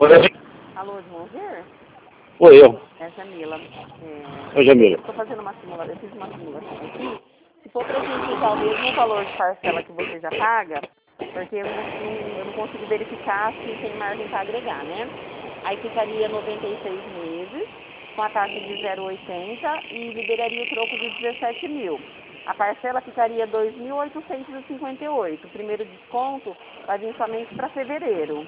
Oi, Alô, Joãozer? oi eu. É Jamila. Oi, Jamila. Estou fazendo uma simulação, eu fiz uma simulação aqui. Se for para a gente usar o mesmo valor de parcela que você já paga, porque eu não consigo verificar se tem margem para agregar, né? Aí ficaria 96 meses, com a taxa de 0,80 e liberaria o troco de 17 mil. A parcela ficaria 2.858. O primeiro desconto vai vir somente para fevereiro.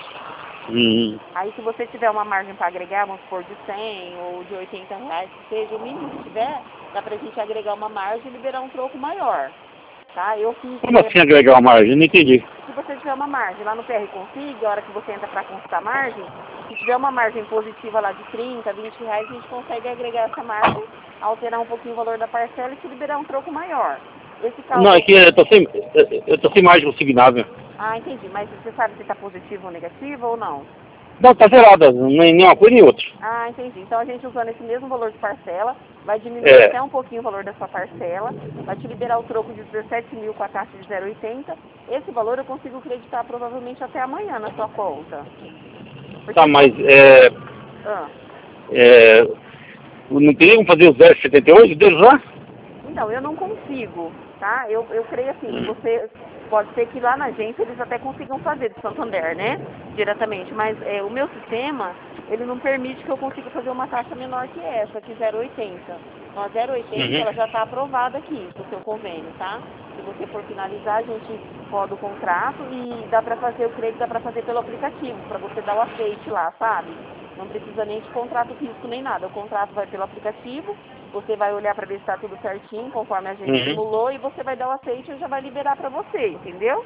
Aí se você tiver uma margem para agregar, vamos supor de 100 ou de 80 reais, que seja o mínimo que tiver, dá pra gente agregar uma margem e liberar um troco maior. Tá? Eu fiz. Como assim agregar uma margem? Não entendi. Se você tiver uma margem lá no PR Config, a hora que você entra para consultar margem, se tiver uma margem positiva lá de 30, 20 reais, a gente consegue agregar essa margem, alterar um pouquinho o valor da parcela e te liberar um troco maior. Esse Não, é cálculo. que eu tô sem margem consignada. Ah, entendi. Mas você sabe se está positivo ou negativo ou não? Não, tá zerada, nem uma coisa nem outra. Ah, entendi. Então a gente usando esse mesmo valor de parcela, vai diminuir até um pouquinho o valor da sua parcela, vai te liberar o troco de 17 mil com a taxa de 0,80. Esse valor eu consigo creditar provavelmente até amanhã na sua conta. Porque Tá, mas Ah. não teria como fazer o 0,78 deles lá? Então, eu não consigo, tá? Eu creio assim, você pode ser que lá na agência eles até consigam fazer de Santander, né? Diretamente, mas o meu sistema, ele não permite que eu consiga fazer uma taxa menor que essa, que 0,80. Então, a 0,80 ela já está aprovada aqui pro seu convênio, tá? Se você for finalizar, a gente roda o contrato e dá para fazer, eu creio que dá para fazer pelo aplicativo, para você dar o aceite lá, sabe? Não precisa nem de contrato físico nem nada. O contrato vai pelo aplicativo, você vai olhar para ver se está tudo certinho, conforme a gente simulou, e você vai dar o aceite e já vai liberar para você, entendeu?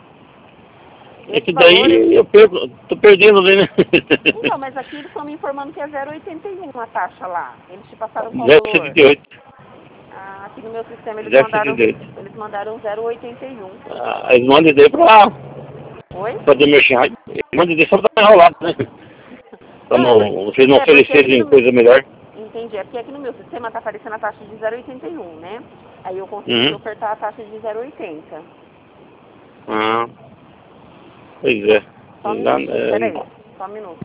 É que daí eu tô perdendo, né? Então, mas aqui eles estão me informando que é 0,81 a taxa lá. Eles te passaram qual valor? 0,78. Ah, aqui no meu sistema eles 0,78. mandaram 0,81. Ah, eles mandam ideia pra Oi? fazer merchan. Eles mandam ideia só pra dar enrolado, né? Pra não, vocês não oferecerem coisa melhor. Entendi. É porque aqui no meu sistema está aparecendo a taxa de 0,81, né? Aí eu consigo te ofertar a taxa de 0,80. Ah, pois é. Só um minutinho, peraí. Só um minuto.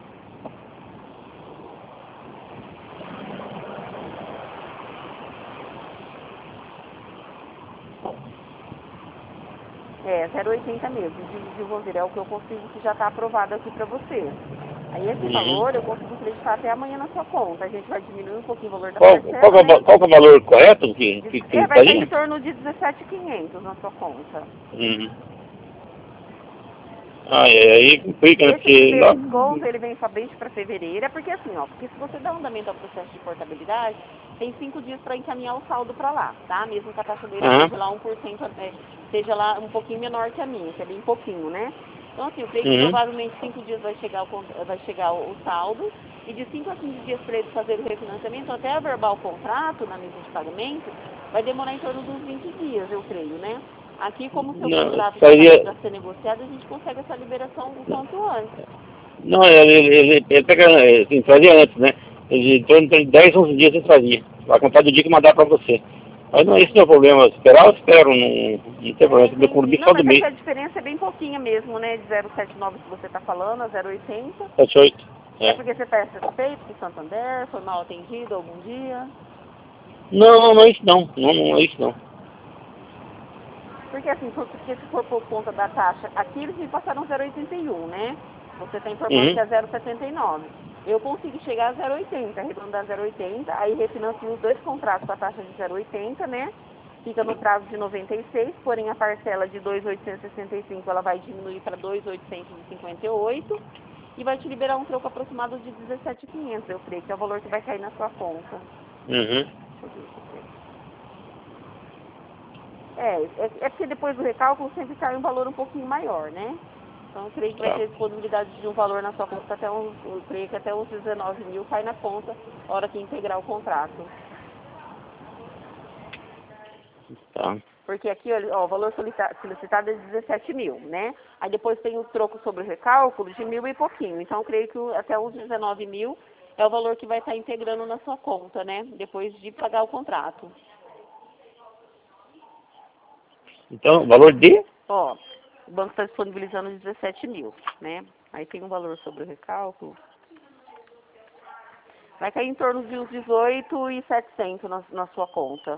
É, 0,80 mesmo, de Roseira, é o que eu consigo que já está aprovado aqui para você. Aí esse valor eu consigo creditar até amanhã na sua conta. A gente vai diminuir um pouquinho o valor da parcela, qual né? que é o valor correto que Vai estar em torno de 17.500 na sua conta. Ah, aí complica, né? Esse Porque primeiro desconto, ele vem somente para fevereiro, é porque assim, ó, porque se você dá andamento ao processo de portabilidade, tem 5 dias para encaminhar o saldo para lá, tá? Mesmo que a taxa dele seja lá 1%, seja lá um pouquinho menor que a minha, que é bem pouquinho, né? Então assim, eu creio que provavelmente 5 dias vai chegar o saldo, e de 5 a 15 dias para ele fazer o refinanciamento, até averbar o contrato na mesa de pagamento, vai demorar em torno de uns 20 dias, eu creio, né? Aqui, como o seu contrato está para ser negociado, a gente consegue essa liberação o quanto antes. Não, ele pega, assim, fazia antes, né? Ele, em torno de 10, 11 dias ele fazia. Vai contar do dia que mandar para você. Mas não, isso não é problema. Esperar, eu espero. Não tem problema. Eu cumpri só do mês. A diferença é bem pouquinha mesmo, né? De 0,79 que você está falando, a 0,80. 78. É porque você está satisfeito com o Santander? Foi mal atendido algum dia? Não, não é isso não. Não é isso não. Porque assim, porque se for por conta da taxa, aqui eles me passaram 0,81, né? Você está informando que é 0,79. Eu consigo chegar a 0,80, arredondar 0,80, aí refinancio os dois contratos com a taxa de 0,80, né? Fica no prazo de 96, porém a parcela de 2.865 ela vai diminuir para 2.858 e vai te liberar um troco aproximado de 17.500, eu creio, que é o valor que vai cair na sua conta. É porque depois do recálculo sempre cai um valor um pouquinho maior, né? Então eu creio que vai ter disponibilidade de um valor na sua conta até uns, eu creio que até uns 19 mil cai na conta na hora que integrar o contrato. Tá. Porque aqui, ó, o valor solicitado é 17 mil, né? Aí depois tem o troco sobre o recálculo de 1.000 e pouquinho. Então eu creio que até uns 19 mil é o valor que vai estar integrando na sua conta, né? Depois de pagar o contrato. Então, valor de? Ó, O banco está disponibilizando 17 mil, né? Aí tem um valor sobre o recálculo. Vai cair em torno de uns 18.700 na sua conta.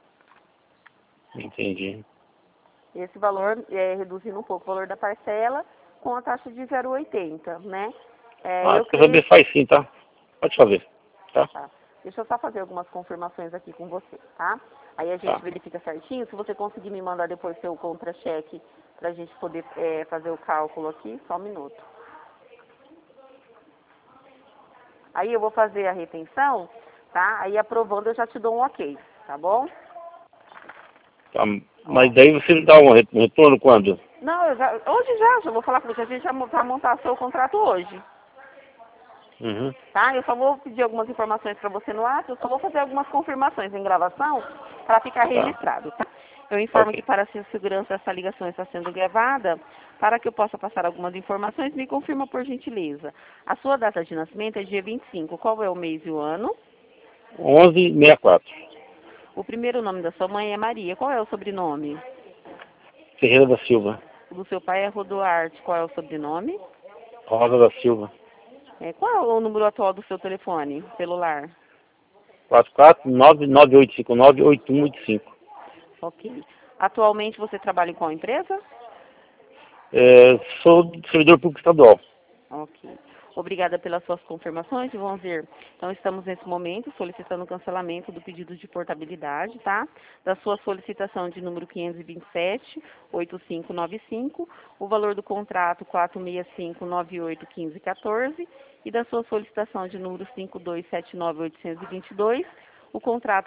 Entendi. Esse valor é reduzindo um pouco o valor da parcela com a taxa de 0,80, né? Se quer saber, faz sim, tá? Pode fazer, tá? Tá. Deixa eu só fazer algumas confirmações aqui com você, tá? Aí a gente verifica certinho. Se você conseguir me mandar depois seu contra-cheque pra gente poder fazer o cálculo aqui, só um minuto. Aí eu vou fazer a retenção, tá? Aí aprovando eu já te dou um ok, tá bom? Tá. Mas daí você me dá um retorno quando? Não, hoje já vou falar com você. A gente já vai montar seu contrato hoje. Uhum. Tá? Eu só vou pedir algumas informações para você no ato, eu só vou fazer algumas confirmações em gravação para ficar registrado, tá? Eu informo que para a sua segurança essa ligação está sendo gravada, para que eu possa passar algumas informações, me confirma por gentileza. A sua data de nascimento é dia 25, qual é o mês e o ano? 1164. O primeiro nome da sua mãe é Maria, qual é o sobrenome? Ferreira da Silva. O do seu pai é Rodoarte, qual é o sobrenome? Rosa da Silva. Qual é o número atual do seu telefone celular? 44998598185. Ok. Atualmente você trabalha em qual empresa? Sou servidor público estadual. Ok. Obrigada pelas suas confirmações, vamos ver. Então, estamos nesse momento solicitando o cancelamento do pedido de portabilidade, tá? Da sua solicitação de número 527-8595, o valor do contrato 465981514 e da sua solicitação de número 5279822, o contrato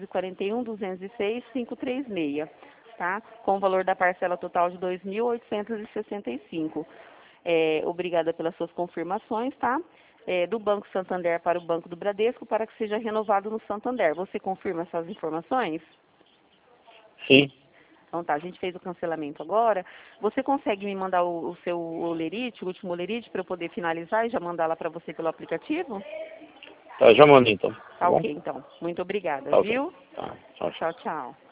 441.206.536, tá? Com o valor da parcela total de 2.865. Obrigada pelas suas confirmações, tá? Do Banco Santander para o Banco do Bradesco, para que seja renovado no Santander. Você confirma essas informações? Sim. Então tá, a gente fez o cancelamento agora. Você consegue me mandar o seu olerite, o último olerite, para eu poder finalizar e já mandar lá para você pelo aplicativo? Tá, já mandei então. Tá ok, então. Muito obrigada, Tá, viu? tá. Tchau, tchau. Tchau, tchau.